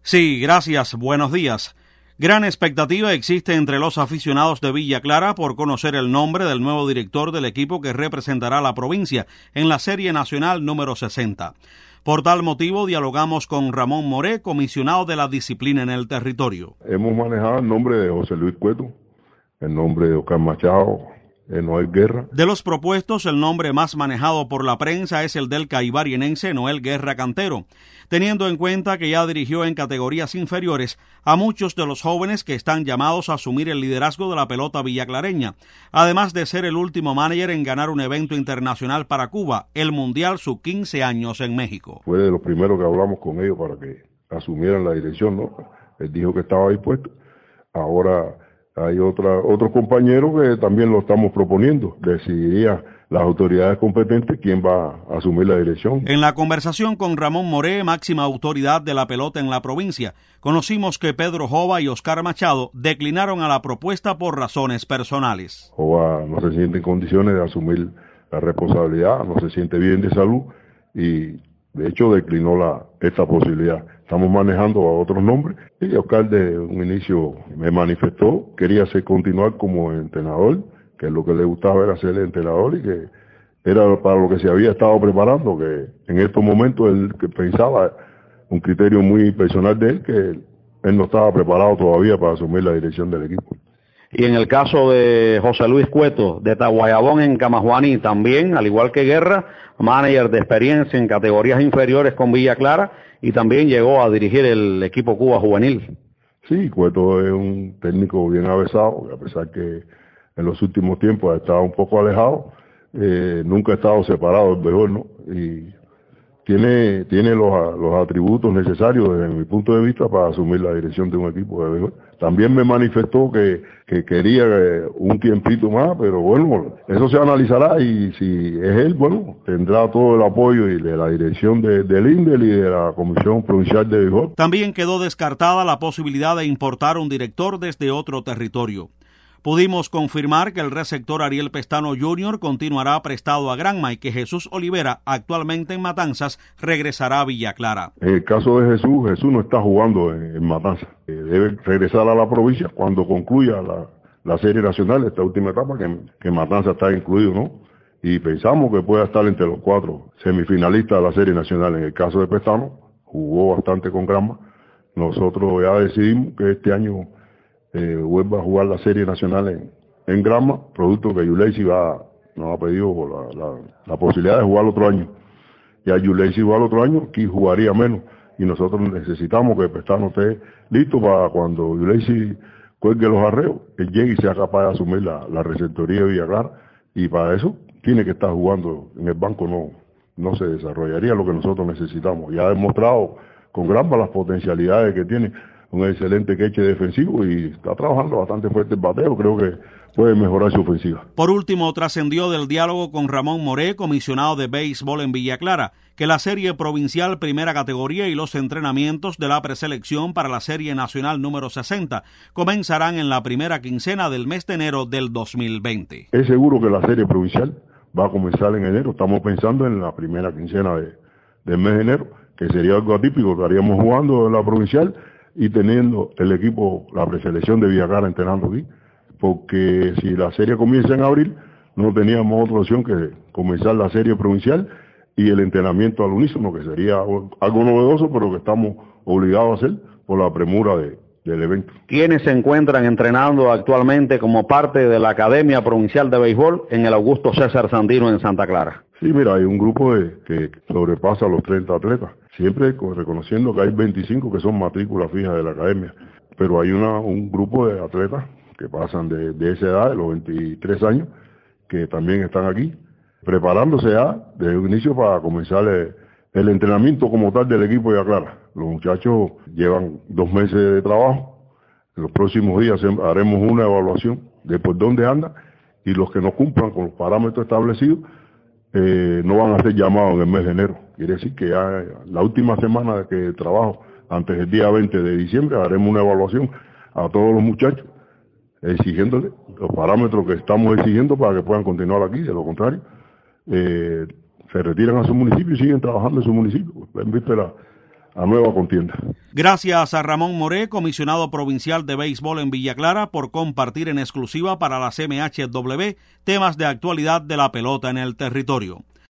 Sí, gracias. Buenos días. Gran expectativa existe entre los aficionados de Villa Clara por conocer el nombre del nuevo director del equipo que representará a la provincia en la Serie Nacional número 60. Por tal motivo, dialogamos con Ramón Moré, comisionado de la disciplina en el territorio. Hemos manejado el nombre de José Luis Cueto, el nombre de Oscar Machado, Noel Guerra. De los propuestos, el nombre más manejado por la prensa es el del caibarienense Noel Guerra Cantero, teniendo en cuenta que ya dirigió en categorías inferiores a muchos de los jóvenes que están llamados a asumir el liderazgo de la pelota villaclareña, además de ser el último manager en ganar un evento internacional para Cuba, el Mundial Sub-15 años en México. Fue de los primeros que hablamos con ellos para que asumieran la dirección, ¿no? Él dijo que estaba dispuesto. Ahora hay otro compañero que también lo estamos proponiendo. Decidiría las autoridades competentes quién va a asumir la dirección. En la conversación con Ramón Moré, máxima autoridad de la pelota en la provincia, conocimos que Pedro Jova y Oscar Machado declinaron a la propuesta por razones personales. Jova no se siente en condiciones de asumir la responsabilidad, no se siente bien de salud y de hecho declinó esta posibilidad. Estamos manejando a otros nombres y Oscar de un inicio me manifestó, quería continuar como entrenador, que es lo que le gustaba era ser entrenador y que era para lo que se había estado preparando, que en estos momentos él que pensaba, un criterio muy personal de él, que él no estaba preparado todavía para asumir la dirección del equipo. Y en el caso de José Luis Cueto, de Taguayabón en Camajuaní, también, al igual que Guerra, manager de experiencia en categorías inferiores con Villa Clara, y también llegó a dirigir el equipo Cuba juvenil. Sí, Cueto es un técnico bien avesado, a pesar que en los últimos tiempos ha estado un poco alejado, nunca ha estado separado del béisbol, ¿no? Y tiene los atributos necesarios desde mi punto de vista para asumir la dirección de un equipo de béisbol. También me manifestó que quería un tiempito más, pero bueno, eso se analizará y si es él, bueno, tendrá todo el apoyo y de la dirección del INDEL y de la Comisión Provincial de Béisbol. También quedó descartada la posibilidad de importar un director desde otro territorio. Pudimos confirmar que el receptor Ariel Pestano Jr. continuará prestado a Granma y que Jesús Olivera, actualmente en Matanzas, regresará a Villa Clara. En el caso de Jesús no está jugando en Matanzas. Debe regresar a la provincia cuando concluya la serie nacional, esta última etapa, que Matanzas está incluido, ¿no? Y pensamos que pueda estar entre los 4 semifinalistas de la serie nacional. En el caso de Pestano, jugó bastante con Granma. Nosotros ya decidimos que este año vuelva a jugar la serie nacional en Granma, producto que Yuleisi nos ha pedido la posibilidad de jugar otro año. Ya Yuleisi jugar otro año, aquí jugaría menos, y nosotros necesitamos que Pestano esté listo para cuando Yuleisi cuelgue los arreos, él llegue y sea capaz de asumir la receptoría de Villa Clara, y para eso tiene que estar jugando en el banco, no se desarrollaría lo que nosotros necesitamos. Ya ha demostrado con Granma las potencialidades que tiene, un excelente queche defensivo y está trabajando bastante fuerte el bateo, creo que puede mejorar su ofensiva. Por último, trascendió del diálogo con Ramón Moré, comisionado de béisbol en Villa Clara, que la serie provincial primera categoría y los entrenamientos de la preselección para la serie nacional número 60 comenzarán en la primera quincena del mes de enero del 2020. Es seguro que la serie provincial va a comenzar en enero, estamos pensando en la primera quincena del mes de enero, que sería algo atípico, estaríamos jugando en la provincial y teniendo el equipo, la preselección de Villa Clara entrenando aquí, porque si la serie comienza en abril, no teníamos otra opción que comenzar la serie provincial y el entrenamiento al unísono, que sería algo novedoso, pero que estamos obligados a hacer por la premura del evento. ¿Quiénes se encuentran entrenando actualmente como parte de la Academia Provincial de Béisbol en el Augusto César Sandino en Santa Clara? Sí, mira, hay un grupo que sobrepasa los 30 atletas, siempre reconociendo que hay 25 que son matrículas fijas de la academia, pero hay un grupo de atletas que pasan de esa edad, de los 23 años, que también están aquí, preparándose ya desde un inicio para comenzar el entrenamiento como tal del equipo de Villa Clara. Los muchachos llevan 2 meses de trabajo, en los próximos días haremos una evaluación de por dónde andan y los que no cumplan con los parámetros establecidos no van a ser llamados en el mes de enero. Quiere decir que ya la última semana de trabajo, antes del día 20 de diciembre, haremos una evaluación a todos los muchachos, exigiéndoles los parámetros que estamos exigiendo para que puedan continuar aquí. De lo contrario, se retiran a su municipio y siguen trabajando en su municipio. En víspera nueva contienda. Gracias a Ramón Moré, comisionado provincial de béisbol en Villa Clara, por compartir en exclusiva para la CMHW temas de actualidad de la pelota en el territorio.